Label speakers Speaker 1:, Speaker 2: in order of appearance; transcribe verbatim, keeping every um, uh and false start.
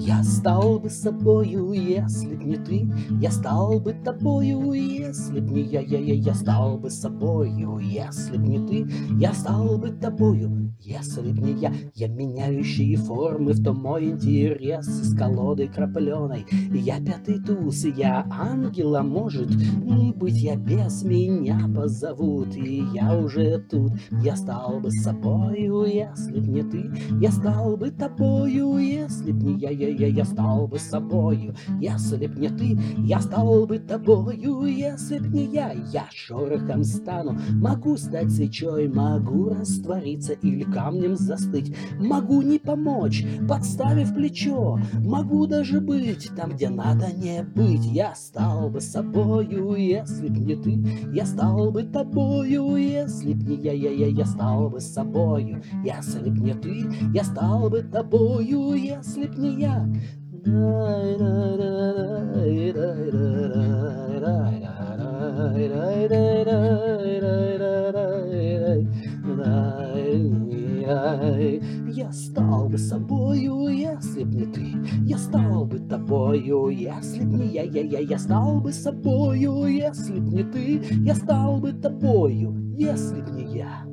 Speaker 1: Я стал бы собою, если б не ты. Я стал бы тобою, если б не я. Я, я, я стал бы собою, если б не ты. Я стал бы тобою, если б не я. Я меняющие формы, в том мой интерес. С колодой крапленой я пятый туз, и я ангел, а может быть, я без меня позовут. И я уже тут. Я стал бы собою, если б не ты. Я стал бы тобою, если б не я. Я, я, я стал бы собою, если б не ты. Я стал бы тобою, если б не я. Я шорохом стану, могу стать свечой, могу раствориться или камнем застыть. Могу не помочь, подставив плечо, могу даже быть там, где надо не быть. Я стал бы собою, если б не ты. Я стал бы тобою, если б не я. Я, я, я стал бы собою, если б не ты. Я стал бы тобою, если б не я. Я стал бы собою, если б не ты. Я стал бы тобою, если б не я. Я, я, я стал бы собою, если б не ты. Я стал бы тобою, если б не я.